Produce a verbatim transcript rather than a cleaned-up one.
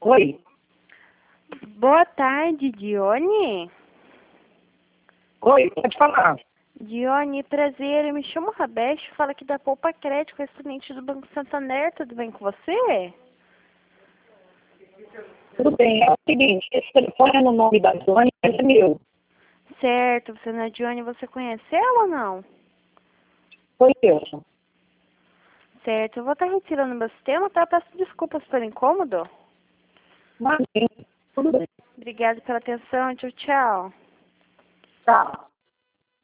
Oi, Boa tarde, Dione. oi, pode falar. Dione, prazer. Eu me chamo Rabeste, fala aqui da Poupa Crédito, correspondente do Banco Santander. Tudo bem com você? Tudo bem, é o seguinte, esse telefone é no nome da Dona, mas é meu. Certo, você não é Dione, você conhece ela ou não? Foi eu. Certo, eu vou estar retirando meu sistema, tá? Peço desculpas pelo incômodo. Mas, tudo bem. Obrigada pela atenção. Tchau, tchau. Tá.